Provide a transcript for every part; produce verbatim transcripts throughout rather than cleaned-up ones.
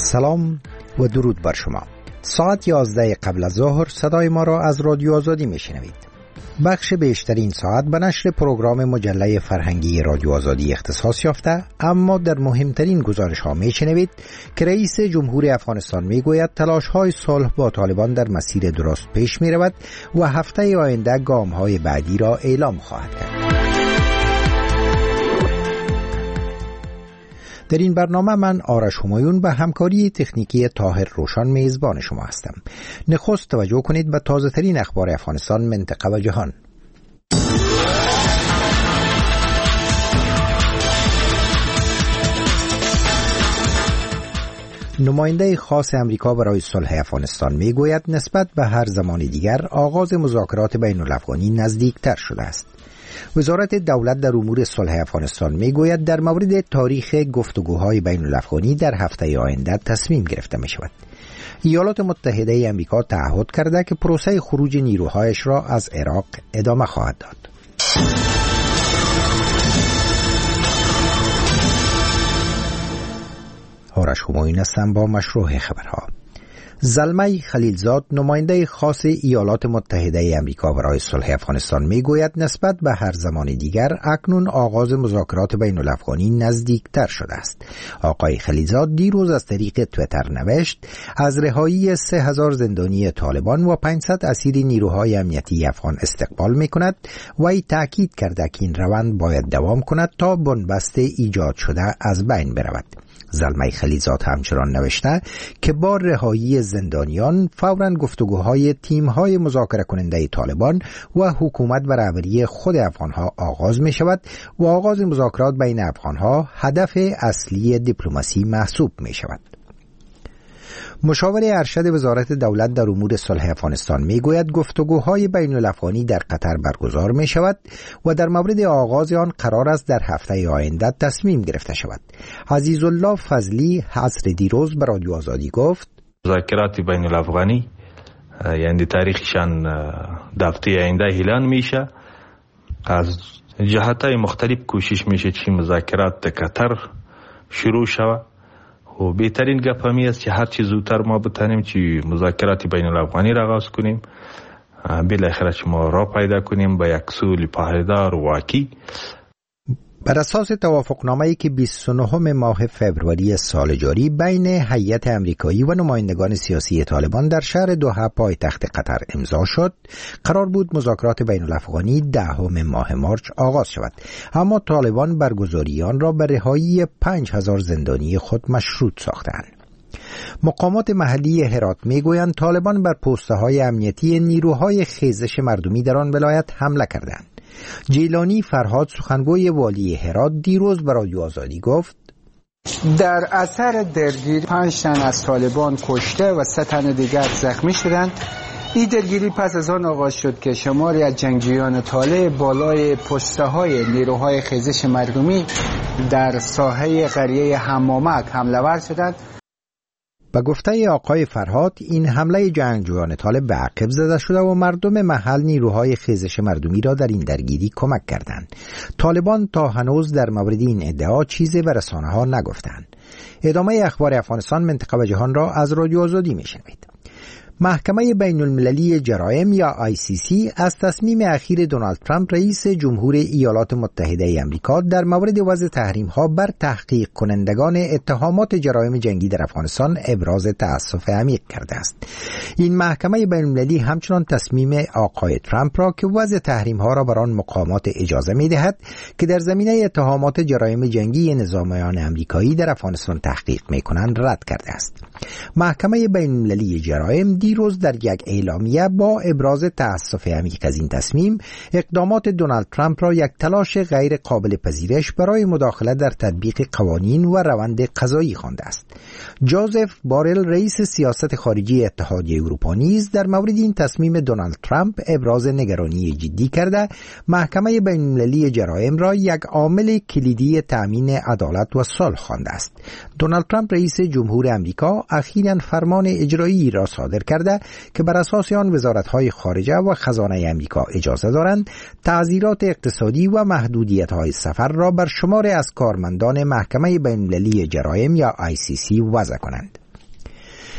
سلام و درود بر شما. ساعت یازده قبل از ظهر صدای ما را از رادیو آزادی میشنوید. بخش بیشتر این ساعت به نشر پروگرام مجله فرهنگی رادیو آزادی اختصاص یافته، اما در مهمترین گزارش ها میشنوید که رئیس جمهور افغانستان میگوید تلاش های صلح با طالبان در مسیر درست پیش می رود و هفته آینده گام های بعدی را اعلام خواهد کرد. در این برنامه من آرش همایون به همکاری تکنیکی طاهر روشن میزبان شما هستم. نخست توجه کنید به تازه ترین اخبار افغانستان، منطقه و جهان. نماینده خاص امریکا برای صلح افغانستان میگوید نسبت به هر زمان دیگر آغاز مذاکرات بین الافغانی نزدیکتر شده است. وزارت دولت در امور صلح افغانستان میگوید در مورد تاریخ گفتگوهای بین الافغانی در هفته آینده تصمیم گرفته می شود. ایالات متحده امریکا تعهد کرده که پروسه خروج نیروهایش را از عراق ادامه خواهد داد. آرش همایون هستم با مشروع خبرها. زلمه خلیلزاد، نماینده خاص ایالات متحده امریکا برای صلح افغانستان میگوید نسبت به هر زمان دیگر اکنون آغاز مذاکرات بین الافغانی نزدیکتر شده است. آقای خلیلزاد دیروز از طریق تویتر نوشت از رهایی سه هزار زندانی طالبان و پانصد اسیر نیروهای امنیتی افغان استقبال میکند و ای تاکید کرده که این روند باید دوام کند تا بنبست ایجاد شده از بین برود. زلمه خلیلزاد همچنان نوشته که با رهایی زندانیان فوراً گفتگوهای تیم‌های مذاکره کننده طالبان و حکومت و رهبری خود افغان‌ها آغاز می شود و آغاز مذاکرات بین افغان‌ها هدف اصلی دیپلماسی محسوب می شود. مشاور ارشد وزارت دولت در امور صلح افغانستان میگوید گفتگوهای بین الافغانی در قطر برگزار می شود و در مورد آغاز آن قرار است در هفته آینده تصمیم گرفته شود. عزیزالله فضلی عصر دیروز به رادیو آزادی گفت مذاکرات بین الافغانی یعنی تاریخشان در هفته آینده اعلان میشه. از جهت‌های مختلف کوشش میشه که مذاکرات در قطر شروع شود و بهترین گپ همی است که هر چیز زودتر ما بتانیم که مذاکرات بین الافغانی را آغاز کنیم، بالاخره که ما را پیدا کنیم با یک صلح پایدار و واقعی. بر اساس توافقنامه‌ای که بیست و نهم ماه فوریه سال جاری بین هیئت امریکایی و نمایندگان سیاسی طالبان در شهر دوحه پایتخت قطر امضا شد، قرار بود مذاکرات بین الافغانی دهم ماه مارس آغاز شود، اما طالبان برگزاری آن را به رهایی پنج هزار زندانی خود مشروط ساختند. مقامات محلی هرات میگویند طالبان بر پست‌های امنیتی نیروهای خیزش مردمی در آن ولایت حمله کردند. جیلانی فرهاد، سخنگوی والی هرات، دیروز به رادیو آزادی گفت در اثر درگیری پنج تن از طالبان کشته و سه تن دیگر زخمی شدند. این درگیری پس از آن آغاز شد که شماری از جنگجویان طالب بالای پست‌های نیروهای خیزش مردمی در ساحه قریه حمامک حمله ور شدند. به گفته آقای فرهاد این حمله جنگجویان طالب به عقب زده شده و مردم محل نیروهای خیزش مردمی را در این درگیری کمک کردند. طالبان تا هنوز در مورد این ادعا چیزی به رسانه‌ها نگفتند. ادامه اخبار افغانستان، منطقه و جهان را از رادیو آزادی میشنوید. محکمه بین المللی جرایم یا آی سی سی از تصمیم اخیر دونالد ترامپ رئیس جمهور ایالات متحده امریکا در مورد وضع تحریم‌ها بر تحقیق کنندگان اتهامات جرایم جنگی در افغانستان ابراز تأسف عمیق کرده است. این محکمه بین المللی همچنان تصمیم آقای ترامپ را که وضع تحریم‌ها را بر آن مقامات اجازه می‌دهد که در زمینه اتهامات جرایم جنگی نظامیان امریکایی در افغانستان تحقیق می‌کنند رد کرده است. محکمه بین المللی جرایم دیروز در یک اعلامیه با ابراز تأسف عمیق از این تصمیم اقدامات دونالد ترامپ را یک تلاش غیر قابل پذیرش برای مداخله در تطبیق قوانین و روند قضایی خوانده است. جوزف بارل، رئیس سیاست خارجی اتحادیه اروپا، نیز در مورد این تصمیم دونالد ترامپ ابراز نگرانی جدی کرده محکمه بین المللی جرایم را یک عامل کلیدی تأمین عدالت و صلح خوانده است. دونالد ترامپ رئیس جمهور امریکا اخیراً فرمان اجرایی را صادر کرده که بر اساس آن وزارت‌های خارجه و خزانه امریکا اجازه دارند تعزیرات اقتصادی و محدودیت‌های سفر را بر شمار از کارمندان محکمه بین‌المللی جرایم یا آی سی سی وضع کنند.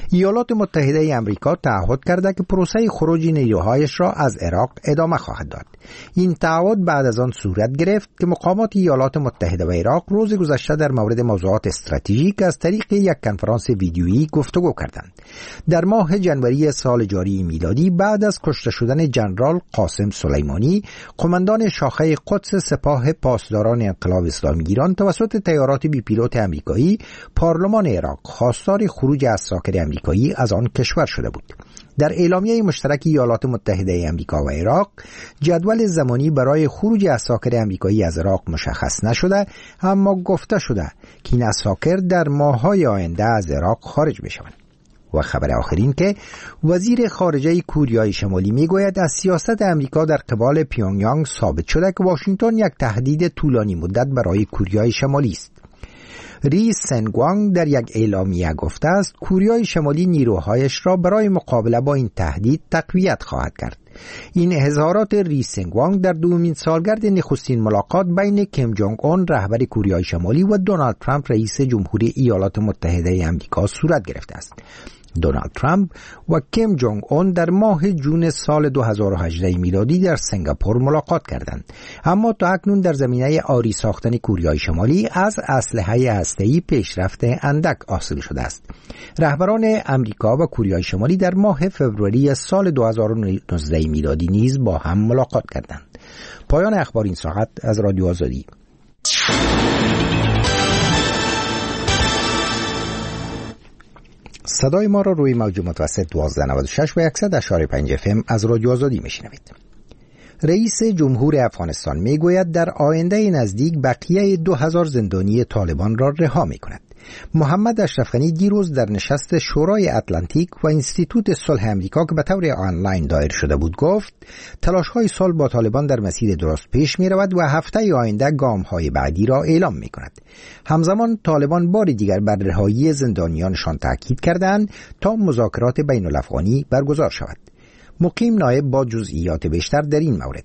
ایالات متحده آمریکا تعهد کرده که پروسه خروج نیروهایش را از عراق ادامه خواهد داد. این تعهد بعد از آن صورت گرفت که مقامات ایالات متحده و عراق روز گذشته در مورد موضوعات استراتژیک از طریق یک کنفرانس ویدیویی گفتگو کردند. در ماه ژانویه سال جاری میلادی بعد از کشته شدن ژنرال قاسم سلیمانی، قماندان شاخه قدس سپاه پاسداران انقلاب اسلامی ایران توسط طیارات بی پیلوت آمریکایی، پارلمان عراق خواستار خروج عساکر آمریکایی از آن کشور شده بود. در اعلامیه مشترک ایالات متحده آمریکا و عراق جدول زمانی برای خروج عساکر آمریکایی از عراق مشخص نشده، اما گفته شده که این عساکر در ماه‌های آینده از عراق خارج بشوند. و خبر آخرین که وزیر خارجه کوریای شمالی میگوید از سیاست آمریکا در قبال پیونگیانگ ثابت شده که واشنگتن یک تهدید طولانی مدت برای کوریای شمالی است. ری سنگوانگ در یک اعلامیه گفته است کوریای شمالی نیروهایش را برای مقابله با این تهدید تقویت خواهد کرد. این اظهارات ری سنگوانگ در دومین سالگرد نخستین ملاقات بین کیم جونگ اون رهبر کوریای شمالی و دونالد ترامپ رئیس جمهوری ایالات متحده آمریکا صورت گرفته است. دونالد ترامپ و کیم جونگ اون در ماه جون سال دو هزار و هجده میلادی در سنگاپور ملاقات کردند، اما تا اکنون در زمینه آری ساختن کوریای شمالی از اسلحه هسته‌ای پیشرفت اندک حاصل شده است. رهبران امریکا و کوریای شمالی در ماه فوریه سال دو هزار و نوزده میلادی نیز با هم ملاقات کردند. پایان اخبار این ساعت از رادیو آزادی. صدای ما را روی موج متوسط دوازده نود و شش و صد و یک و پنج اف ام از رادیو آزادی میشنوید. رئیس جمهور افغانستان میگوید در آینده نزدیک بقیه دو هزار زندانی طالبان را رها میکند. محمد اشرف غنی دیروز در نشست شورای اتلانتیک و انستیتوت صلح آمریکا که به طور آنلاین دایر شده بود گفت تلاش‌های صلح با طالبان در مسیر درست پیش می‌رود و هفته آینده گام‌های بعدی را اعلام می‌کند. همزمان طالبان بار دیگر بر رهایی زندانیانشان تاکید کردند تا مذاکرات بین‌الافغانی برگزار شود. مقیم نایب با جزئیات بیشتر در این مورد.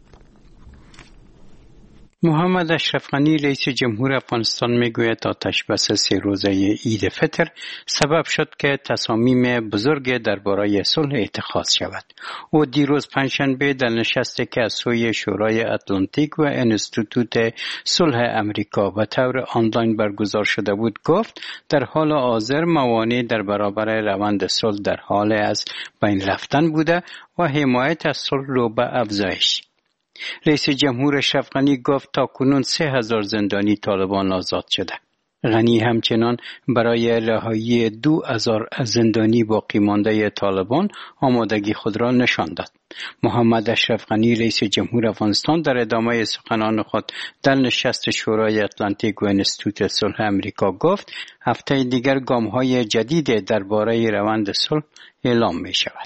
محمد اشرف غنی رئیس جمهور افغانستان میگوید آتش بس سه روزه عید فطر سبب شد که تصامیم بزرگ درباره صلح اتخاذ شود. او دیروز پنجشنبه در نشستی که از سوی شورای اتلانتیک و انستیتوت صلح امریکا به طور آنلاین برگزار شده بود گفت در حال حاضر موانع در برابر روند صلح در حال از بین رفتن بوده و حمایت از صلح رو به افزایش. رئیس جمهور اشرف غنی گفت تا کنون سه هزار زندانی طالبان آزاد شده. غنی همچنان برای رهایی دو هزار زندانی باقی مانده طالبان آمادگی خود را نشان داد. محمد اشرف غنی رئیس جمهور افغانستان در ادامه سخنان خود در نشست شورای اتلانتیک و انستیتوت صلح امریکا گفت هفته دیگر گام‌های جدید درباره روند صلح اعلام می شود.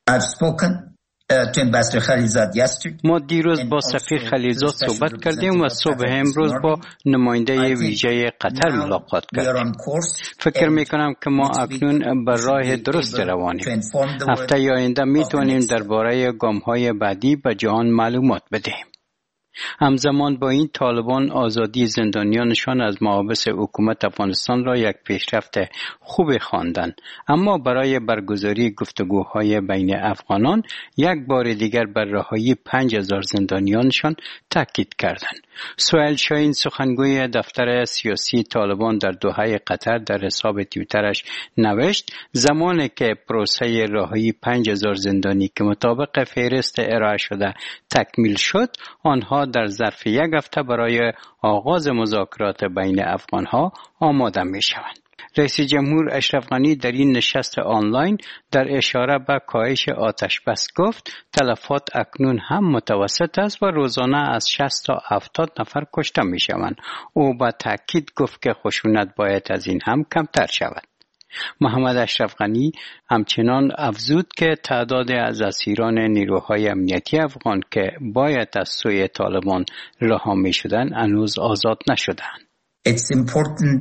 ما دیروز با سفیر خلیلزاد صحبت کردیم و صبح امروز با نماینده ویژه قطر ملاقات کردیم. فکر میکنم که ما اکنون بر راه درست روانیم. هفته آینده میتونیم درباره گام‌های بعدی به جهان معلومات بدهیم. همزمان با این طالبان آزادی زندانیانشان از محابس حکومت افغانستان را یک پیشرفت خوب خواندند، اما برای برگزاری گفتگوهای بین افغانان یک بار دیگر بر رهایی پنج هزار زندانیانشان تاکید کردند. سهیل شاهین سخنگوی دفتر سیاسی طالبان در دوحه قطر در حساب توییترش نوشت زمانی که پروسه رهایی پنج هزار زندانی که مطابق فهرست ارائه شده تکمیل شد، آنها در ظرف یک هفته برای آغاز مذاکرات بین افغانها آماده می شوند. رئیس جمهور اشرف غنی در این نشست آنلاین در اشاره به کاهش آتش بس گفت تلفات اکنون هم متوسط است و روزانه از شصت تا هفتاد نفر کشته می شوند. او با تاکید گفت که خشونت باید از این هم کمتر شود. محمد اشرف غنی همچنان افزود که تعداد از اسیران نیروهای امنیتی افغان که باید از سوی طالبان رها می شدند هنوز آزاد نشدند. It's important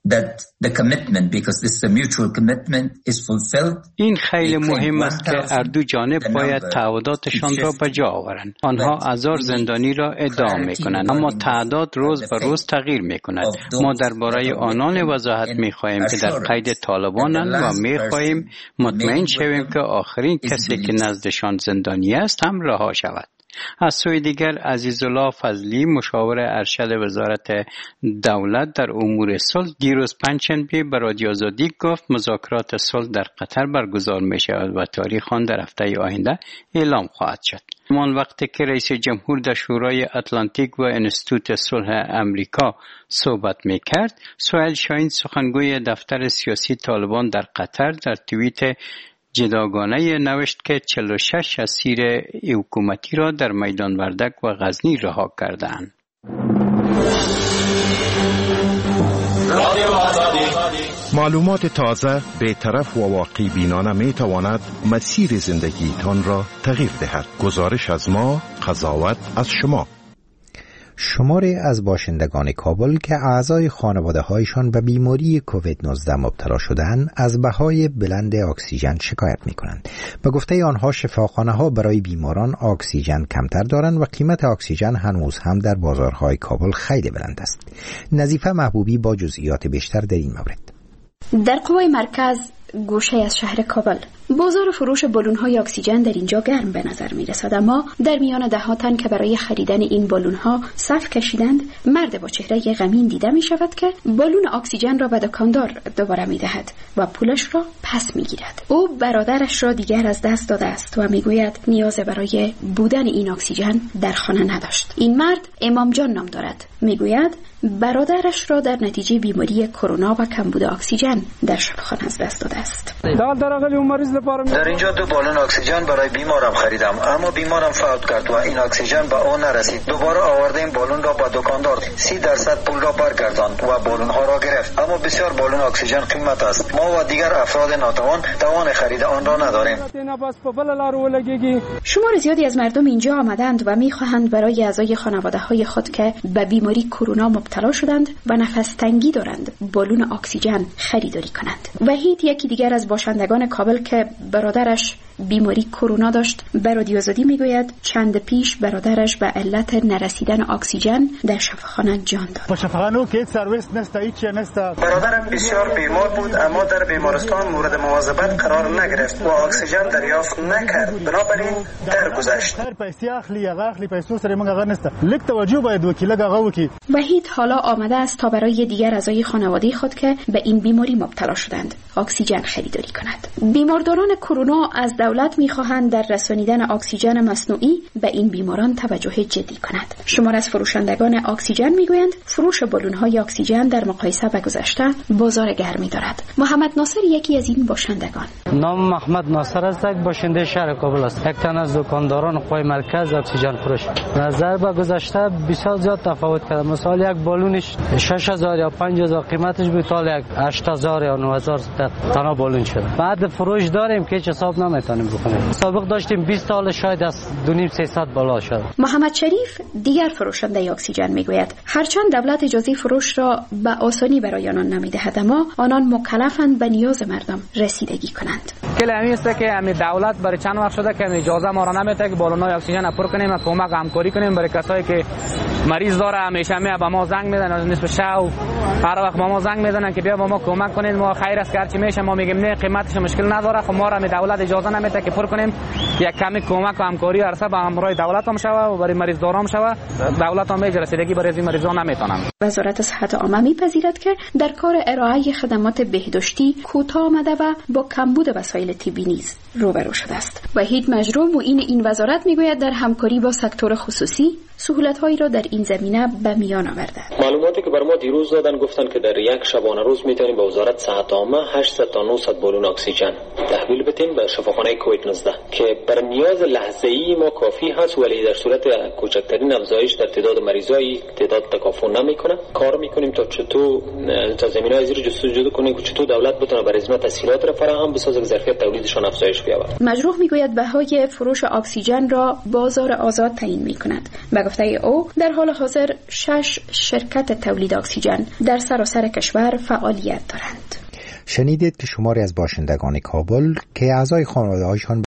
that the commitment, because this is a mutual commitment, is fulfilled. این خیلی مهم است که هر دو جانب باید تعهداتشان را به جا آورند. آنها هزار زندانی را ادعا میکنند، اما تعداد روز به روز تغییر میکند. ما درباره آنان وضاحت میخواهیم که در قید طالبانند و میخواهیم مطمئن شویم که آخرین کسی که نزدشان زندانی است هم رها شود. از سوی دیگر عزیزالله فضلی مشاور ارشد وزارت دولت در امور صلح دیروز پنجشنبه به رادیو آزادی گفت مذاکرات صلح در قطر برگزار می شود و تاریخ آن در هفته آینده اعلام خواهد شد. همان وقتی که رئیس جمهور در شورای اتلانتیک و انستیتوت صلح امریکا صحبت می کرد، سهیل شاهین سخنگوی دفتر سیاسی طالبان در قطر در توییت جداگانه نوشت که چهل و شش اسیر حکومتی را در میدان وردک و غزنی رها کردند. معلومات تازه، بی‌طرف و واقعی بینانه می تواند مسیر زندگیتان را تغییر دهد. گزارش از ما، قضاوت از شما. شماری از باشندگان کابل که اعضای خانواده هایشان به بیماری کووید نوزده مبتلا شدند از بهای بلند اکسیژن شکایت می کنند. به گفته آنها شفاخانه ها برای بیماران اکسیژن کمتر دارند و قیمت اکسیژن هنوز هم در بازارهای کابل خیلی بلند است. نظیفه محبوبی با جزئیات بیشتر در این مورد. در قوای مرکز گوشه از شهر کابل بازار فروش بالون‌های اکسیژن در اینجا گرم به نظر می‌رسد، اما در میان ده ها تن که برای خریدن این بالون‌ها صف کشیدند، مرد با چهره غمگین دیده می‌شود که بالون اکسیژن را به دکاندار دوباره می‌دهد و پولش را پس می‌گیرد. او برادرش را دیگر از دست داده است و می‌گوید نیاز برای بودن این اکسیژن در خانه نداشت. این مرد امام جان نام دارد. می‌گوید برادرش را در نتیجه بیماری کرونا و کمبود اکسیژن در شفاخانه از دست داده است. در اینجا دو بالون اکسیژن برای بیمارم خریدم، اما بیمارم فوت کرد و این اکسیژن به او نرسید. دوباره آوردیم بالون را به دکاندار، سی درصد پول را برگرداند و بالون ها را گرفت، اما بسیار بالون اکسیژن قیمت است. ما و دیگر افراد ناتوان توان خرید آن را نداریم. شمار زیادی از مردم اینجا آمدند و می‌خواهند برای اعضای خانواده‌های خود که به بیماری کرونا مبتلا شدند و نفس تنگی دارند بالون اکسیژن خریداری کنند. وحید یکی دیگر از باشندگان کابل که برادرش بیماری کرونا داشت به رادیو آزادی میگوید چند پیش برادرش به علت نرسیدن اکسیژن در شفاخانه جان داد. برادرم بسیار بیمار بود، اما در بیمارستان مورد مواظبت قرار نگرفت و اکسیژن دریافت نکرد، بنابراین درگذشت. وحید حالا آمده است تا برای دیگر اعضای خانواده خود که به این بیماری مبتلا شدند اکسیژن خریداری کند. بیمارداران کرونا از دولت می‌خواهند در رسانیدن اکسیژن مصنوعی به این بیماران توجه جدی کند. شمار از فروشندگان اکسیژن میگویند فروش بالون‌های اکسیژن در مقایسه با گذشته بازار گرمی دارد. محمد ناصر یکی از این باشندگان. نام محمد ناصر است، باشنده شهر کابل است. یک تن از دکانداران قوای مرکز اکسیژن فروش. نظر به گذشته بسیار زیاد تفاوت کرده. مثلا یک بالونش شش هزار یا پنج هزار قیمتش بود، تا یک هشت هزار یا نه هزار تنها بالون شده. بعد فروش داریم که هیچ حساب نمیتونیم بکنیم. سابق داشتیم بیست تا، شاید از دو نیم سیصد بالا شد. محمد شریف دیگر فروشنده اکسیژن میگوید هرچند دولت اجازه فروش را به آسانی برای آنان نمیدهد، اما آنان مکلفند به نیاز مردم رسیدگی کنند. کلی است که همین دولت برای چند وقت شده که اجازه ما را نمیده که بالون‌های اکسیژن پر کنیم و کمک همکاری کنیم برای کسایی که مریض داره. همیشه می به ما زنگ میدن از نصف شب، هر وقت ما زنگ میزنن که بیا با ما کمک کنید، ما خیر است که هرچی میشه ما میگیم نه قیمتش مشکل نداره. خب ما را می دولت اجازه نمیده که پر کنیم. یک کمی کمک و همکاری ارسه به همراه دولت هم شوه و برای مریض دارام شوه. دولت هم میجه رسیدگی برای این مریضان نمیتونن. وزارت صحت عامه میپذیرد که در کار ارائه خدمات بهداشتی کوتاه آمده و با کمبود وسایل طبی نیز روبرو شده است. وحید مجروح معین این وزارت میگوید در همکاری با سکتور خصوصی سهولت‌هایی را در این زمینه به میان آورده. معلوماتی که بر ما دیروز دادن گفتن که در یک شبانه روز میتونیم به وزارت صحت عامه هشتصد تا نهصد بالون اکسیژن تحویل بدیم به شفاخانه کووید نوزده که برای نیاز لحظه‌ای ما کافی هست، ولی در صورت کوچکترین افزایش در تعداد مریضای تعداد تکافؤ نمیکنه. کار میکنیم تا چطور تا زمینه‌های زیر جستجو کنیم که چطور دولت بتونه برای خدمت تسهیلات را فراهم بسازه که ظرفیت تولیدشان افزایش بیابد. مجروح میگوید بهای فروش اکسیژن را بازار آزاد تعیین میکند. به گفته او در حال حاضر شش شرکت تولید اکسیژن در سراسر کشور فعالیت دارند. شنیدید که شماری از باشندگان کابل که اعضای خانواده‌هایشان